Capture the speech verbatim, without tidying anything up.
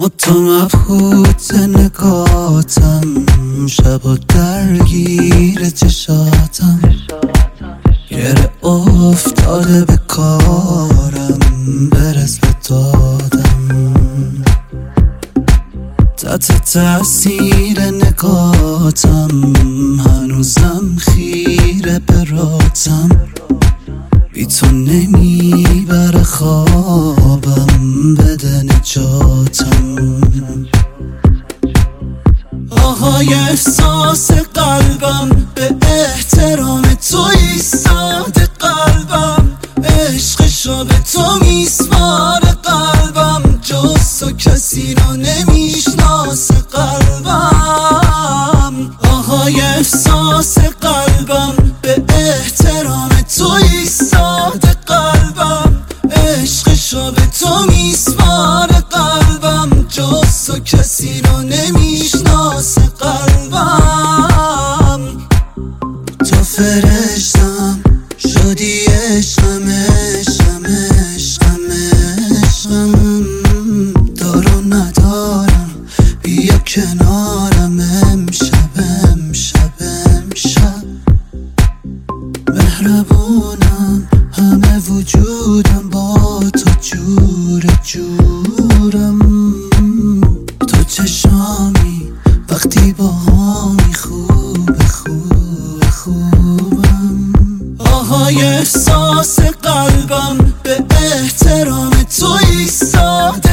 تو مبهوت نگاتم، شبا درگیر چشاتم، گره افتاده به کارم، برس به دادم. تحت تأثیر نگاتم، هنوزم خیره به راتم، بی تو نمیبره خوابم، بده نجاتم. آهای احساس قلبم، به احترام تو ایستاده قلبم، عشقشو به تو میسپاره قلبم، جز تو کسی رو نمیشناسه قلبم. آهای احساس قلبم، به احترام تو ایستاده قلبم، عشقشو به تو میسپاره قلبم، جز تو کسی رو نمیشناسه قلبم. تو فرشتم شدی عشقم عشقم عشقم عشقم، دارو ندارم بیا کنارم، امشب امشب امشب. مهربونم همه وجودم، با تو جور جورم، تو چشامی وقتی با همی خوب خوب خوبم. آهای احساس قلبم، به احترام تو ایستاده